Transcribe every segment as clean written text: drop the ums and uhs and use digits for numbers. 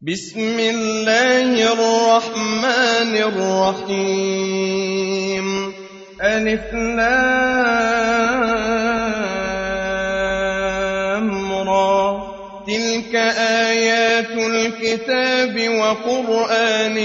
بسم الله الرحمن الرحيم. ألف لام را. تلك آيات الكتاب وقرآن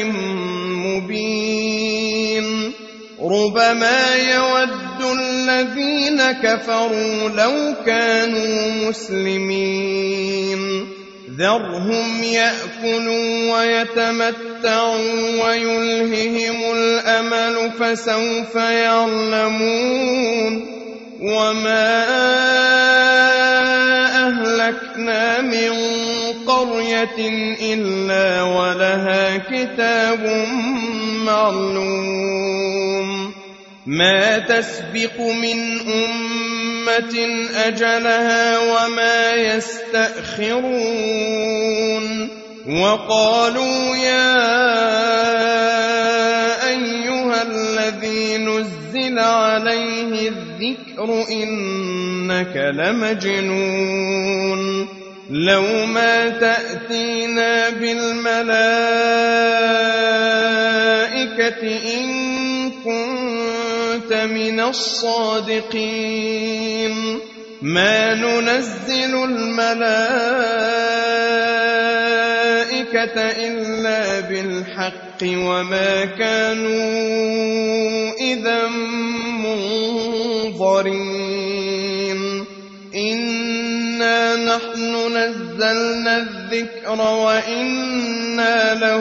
مبين. ربما يود الذين كفروا لو كانوا مسلمين. ذرهم يأكلوا ويتمتعوا ويلههم الأمل فسوف يعلمون. وما أهلكنا من قرية إلا ولها كتاب معلوم. ما تسبق من أمة أجلها وما يستأخرون. وقالوا يا أيها الذي نزل عليه الذكر إنك لمجنون. لو ما تأتينا بالملائكة إن كنت من الصادقين. ما ننزل الملائكة إلا بالحق وما كانوا إذا منظرين. إنا نحن نزلنا الذكر وإنا له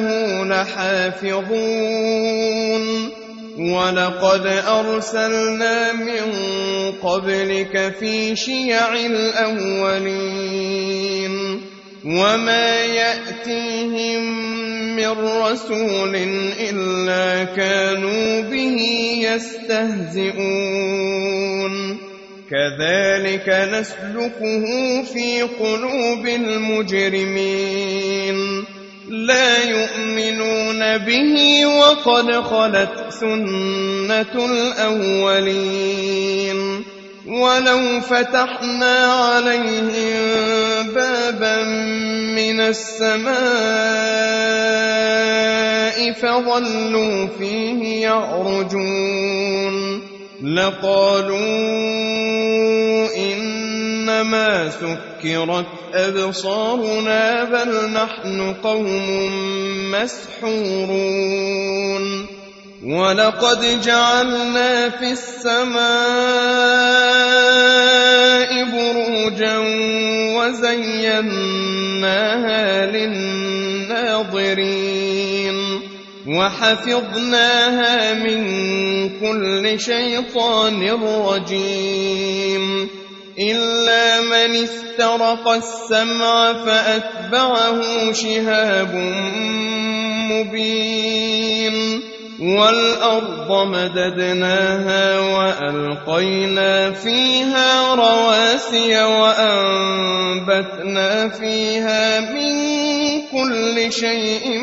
لحافظون. ولقد أرسلنا من قبلك في شيع الأولين. وما يأتيهم من رسول إلا كانوا به يستهزئون. كذلك نسلكه في قلوب المجرمين. لا يؤمنون به وقد خلت سنة الأولين. ولو فتحنا عليهم بابا من السماء فظلوا فيه يعرجون لقالوا إنما سكرت أبصارنا بل نحن قوم مسحورون. ولقد جعلنا في السماء بروجا وزيناها للناظرين وحفظناها من كل شيطان رجيم. إلا من استرق السمع فأتبعه شهاب مبين. والأرض مددناها وألقينا فيها رواسي وأنبتنا فيها من كل شيء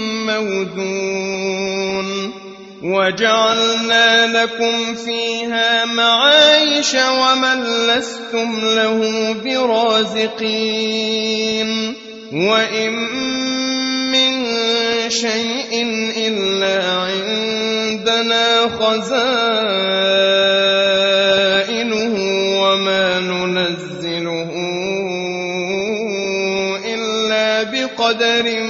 موزون. وجعلنا لكم فيها معايش ومن لستم له برازقين. وإن من شيء إلا عندنا خزائنه وما ننزله إلا بقدر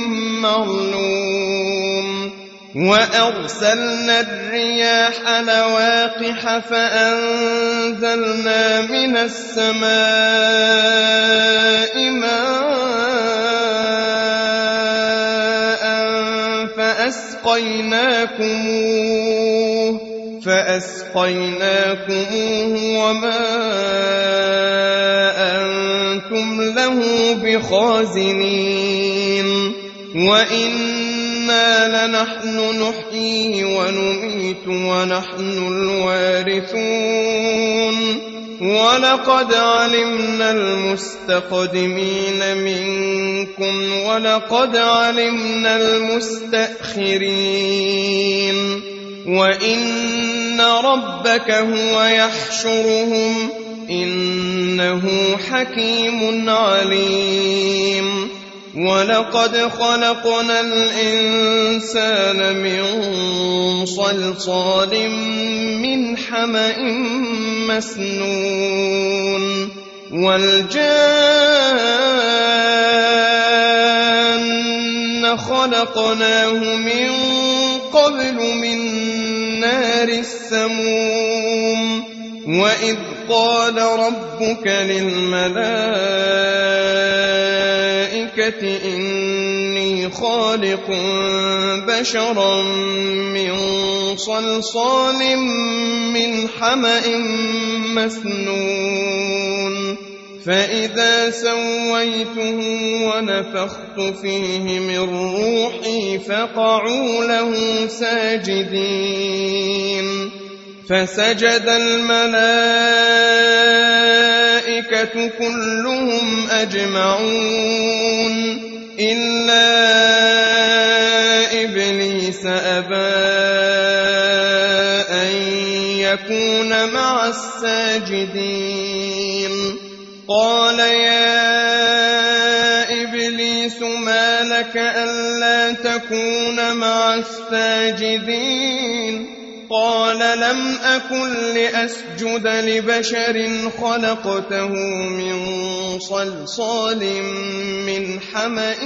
معلوم. وأرسلنا الرياح لواقح فأنزلنا من السماء ماء فأسقيناكموه وما أنتم له بخازنين. وإنا لنحن نحيي ونميت ونحن الوارثون. ولقد علمنا المستقدمين منكم ولقد علمنا المستأخرين. وإن ربك هو يحشرهم إنه حكيم عليم. ولقد خلقنا الإنسان من صلصال من حمأ مسنون والجان خلقناه من قبل من نار السموم وإذ قال ربك للملائكة إني خالق بشرا من صلصال من حمأ مسنون فإذا سويته ونفخت فيه من روحي فقعوا له ساجدين فسجد الملائكة كلهم أجمعون إلا إبليس أبى أن يكون مع الساجدين قال يا إبليس ما لك ألا تكون مع الساجدين قال لم أكن لأسجد لبشر خلقته من صلصال من حمأ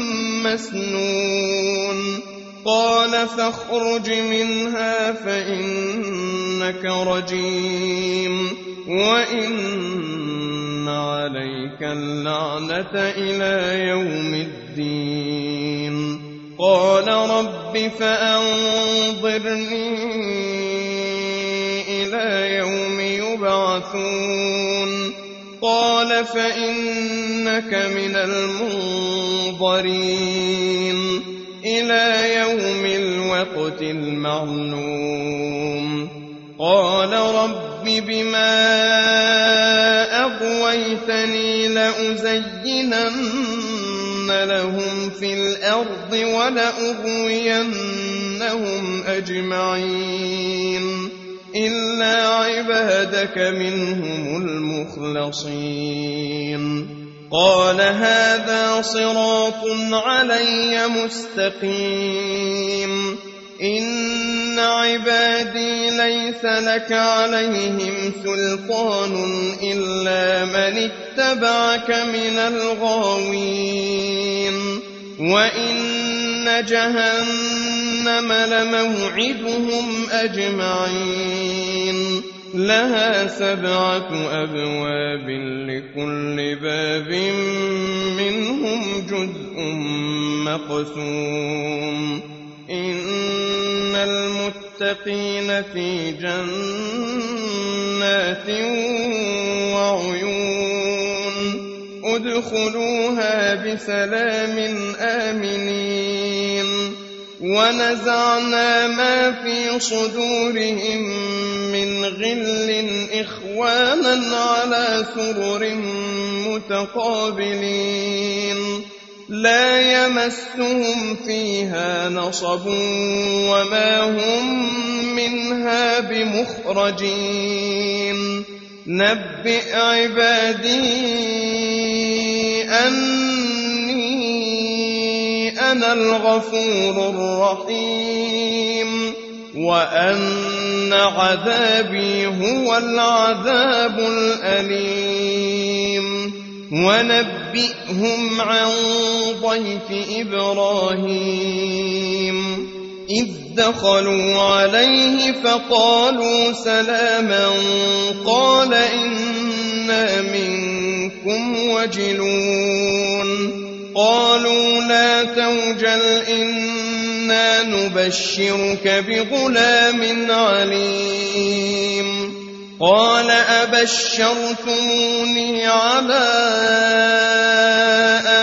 مسنون قال فاخرج منها فإنك رجيم وإن عليك اللعنة إلى يوم الدين قال رب فأنظرني إلى يوم يبعثون قال فإنك من المنظرين إلى يوم الوقت المعلوم قال رب بما أغويتني لأزينن لهم في الأرض ولأغوينهم أجمعين إلا عبادك منهم المخلصين قال هذا صراط علي مستقيم إن عبادي ليس لك عليهم سلطان إلا من اتبعك من الغاوين وإن جهنم لموعدهم أجمعين لها 7 أبواب لكل باب منهم جزء مقسوم إن المتقين في جنات وعيون ادخلوها بسلام آمنين ونزعنا ما في صدورهم من غل إخوانا على سرر متقابلين لا يمسهم فيها نصب وما هم منها بمخرجين نبئ عبادي أني أنا الغفور الرحيم وأن عذابي هو العذاب الأليم ونبئهم عن ضيف إبراهيم إذ دخلوا عليه فقالوا سلاما قال إنا منكم وجلون قالوا لا توجل إنا نبشرك بغلام عليم قال أبشرتموني على أن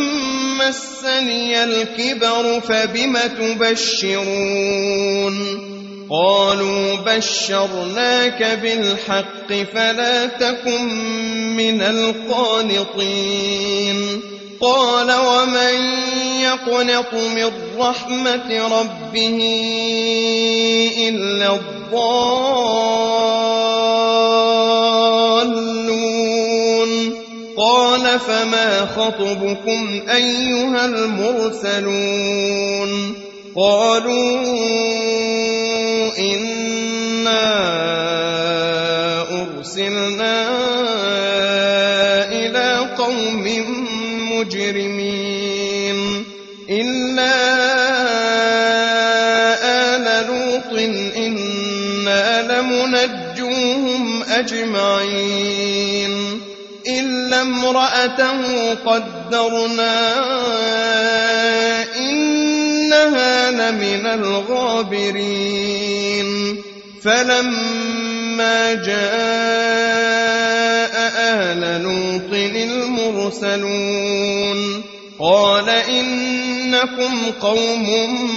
مسني الكبر فبم تبشرون قالوا بشرناك بالحق فلا تكن من القانطين قال ومن يقنط من رحمة ربه إلا الضالون قال قَالَ فَمَا خَطْبُكُمْ أَيُّهَا الْمُرْسَلُونَ قَالُوا إِنَّا أُرْسِلْنَا إِلَىٰ قَوْمٍ مُّجْرِمِينَ إِلَّا آلَ لُوطٍ إِنَّا لَمُنَجُّوهُمْ أَجْمَعِينَ إِلَّا امْرَأَتَهُ قَدَّرْنَا إِنَّهَا لَمِنَ الْغَابِرِينَ فَلَمَّا جَاءَ آلَ لُوطٍ الْمُرْسَلُونَ قَالَ إِنَّكُمْ قَوْمٌ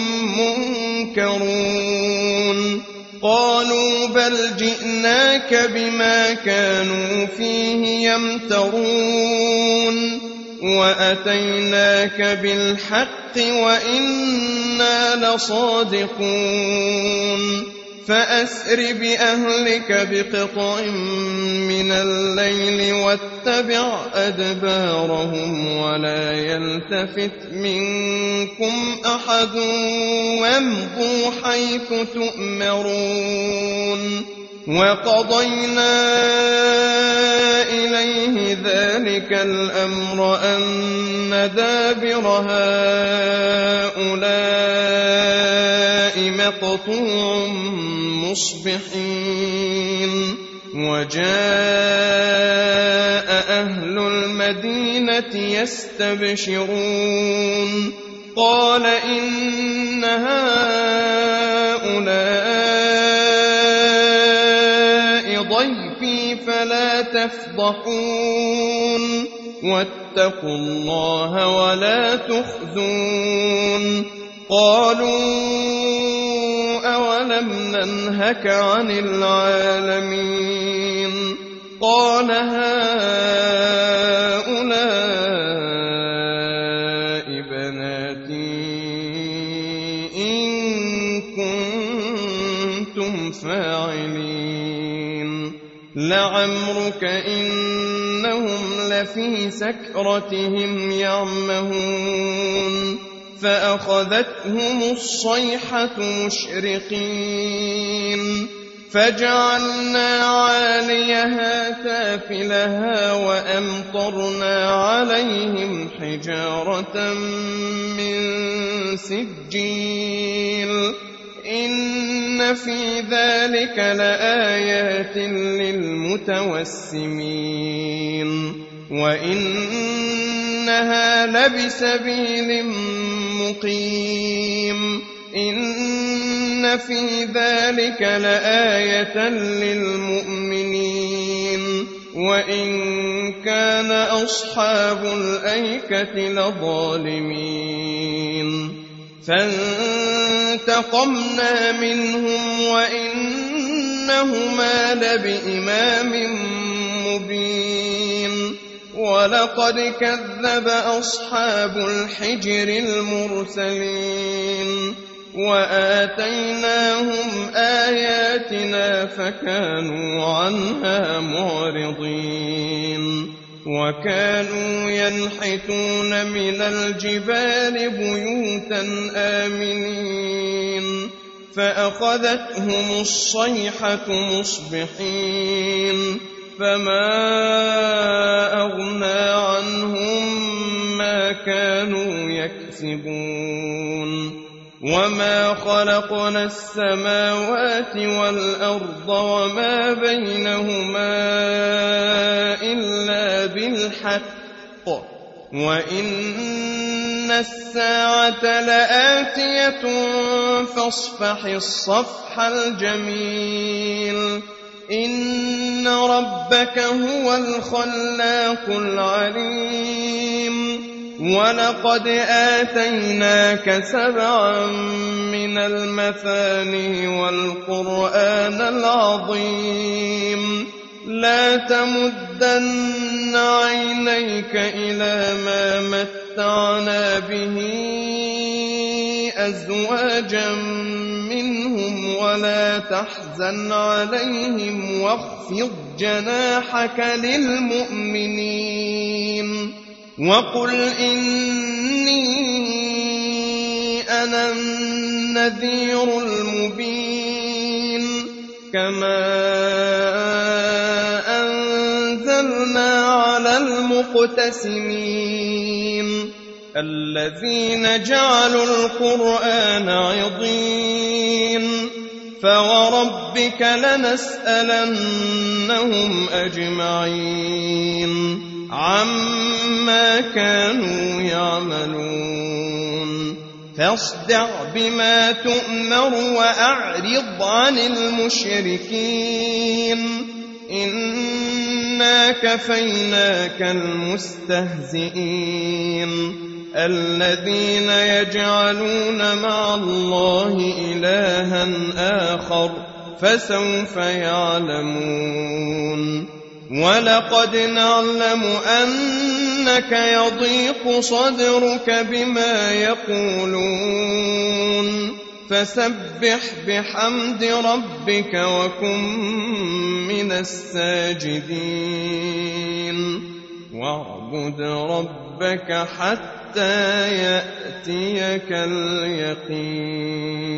مُّنكَرُونَ قَالُوا بَلْ جِئْنَاكَ بِمَا كَانُوا فِيهِ يَمْتَرُونَ وَأَتَيْنَاكَ بِالْحَقِّ وَإِنَّا لَصَادِقُونَ فَأَسْرِ بِأَهْلِكَ بِقِطْعٍ مِّنَ اللَّيْلِ وَاتَّبِعْ أَدْبَارَهُمْ وَلَا يَلْتَفِتْ مِنكُمْ أَحَدٌ وَامْضُوا حَيْثُ تُؤْمَرُونَ وَقَضَيْنَا إِلَيْهِ ذَلِكَ الْأَمْرَ أَنَّ دَابِرَ هَٰؤُلَاءِ مَقْطُوعٌ مُّصْبِحِينَ وَجَاءَ أَهْلُ الْمَدِينَةِ يَسْتَبْشِرُونَ قَالَ إِنَّ هَٰؤُلَاءِ ضَيْفِي فَلَا تَفْضَحُونِ وَاتَّقُوا اللَّهَ وَلَا تُخْزُونِ قَالُوا أَوَلَمْ نَنْهَكَ عَنِ الْعَالَمِينَ قَالَ هَٰؤُلَاءِ بَنَاتِي إِن كُنتُمْ فَاعِلِينَ لَعَمْرُكَ إِنَّهُمْ لَفِي سَكْرَتِهِمْ يَعْمَهُونَ فَأَخَذَتْهُمُ الصَّيْحَةُ مُشْرِقِينَ فَجَعَلْنَا عَالِيَهَا سَافِلَهَا وَأَمْطَرْنَا عَلَيْهِمْ حِجَارَةً مِّن سِجِّيلٍ إِنَّ فِي ذَلِكَ لَآيَاتٍ لِّلْمُتَوَسِّمِينَ وَإِنَّهَا لَبِسَبِيلٍ مُّقِيمٍ إِنَّ فِي ذَلِكَ لَآيَةً لِّلْمُؤْمِنِينَ وَإِن كَانَ أَصْحَابُ الْأَيْكَةِ لَظَالِمِينَ فَانتَقَمْنَا مِنْهُمْ وَإِنَّهُمَا لَبِإِمَامٍ مُّبِينٍ وَلَقَدْ كَذَّبَ أَصْحَابُ الْحِجْرِ الْمُرْسَلِينَ وَآتَيْنَاهُمْ آيَاتِنَا فَكَانُوا عَنْهَا مُعْرِضِينَ وَكَانُوا يَنْحِتُونَ مِنَ الْجِبَالِ بُيُوتًا آمِنِينَ فَأَخَذَتْهُمُ الصَّيْحَةُ مُصْبِحِينَ فَمَا أَغْنَىٰ عَنْهُم مَّا كَانُوا يَكْسِبُونَ وَمَا خَلَقْنَا السَّمَاوَاتِ وَالْأَرْضَ وَمَا بَيْنَهُمَا إِلَّا بِالْحَقِّ وَإِنَّ السَّاعَةَ لَآتِيَةٌ فَاصْفَحِ الصَّفْحَ الْجَمِيلَ إِنَّ رَبَّكَ هُوَ الْخَلَّاقُ الْعَلِيمُ وَلَقَدْ آتَيْنَاكَ سَبْعًا مِّنَ الْمَثَانِي وَالْقُرْآنَ الْعَظِيمَ لَا تَمُدَّنَّ عَيْنَيْكَ إِلَىٰ مَا مَتَّعْنَا بِهِ أَزْوَاجًا مِّنْهُمْ وَلَا تَحْزَنْ عَلَيْهِمْ وَاخْفِضْ جَنَاحَكَ لِلْمُؤْمِنِينَ وقل إني أنا النذير المبين كما أنزلنا على المقتسمين الذين جعلوا القرآن عضين فوربك لنسألنهم أجمعين عما كانوا يعملون فاصدع بما تؤمر وأعرض عن المشركين إنا كفيناك المستهزئين الذين يجعلون مع الله إلها آخر فسوف يعلمون ولقد نعلم أنك يضيق صدرك بما يقولون فسبح بحمد ربك وكن من الساجدين واعبد ربك حتى يأتيك اليقين.